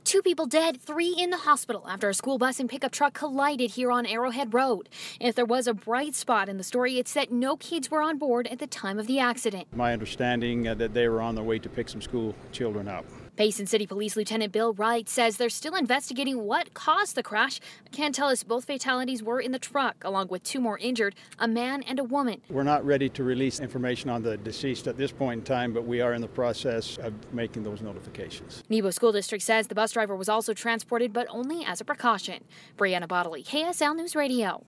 2 people dead, 3 in the hospital after a school bus and pickup truck collided here on Arrowhead Road. If there was a bright spot in the story, it's that no kids were on board at the time of the accident. My understanding that they were on their way to pick some school children up. Payson City Police Lieutenant Bill Wright says they're still investigating what caused the crash. Can't tell us both fatalities were in the truck, along with 2 more injured, a man and a woman. We're not ready to release information on the deceased at this point in time, but we are in the process of making those notifications. Nebo School District says the bus driver was also transported, but only as a precaution. Brianna Bodley, KSL News Radio.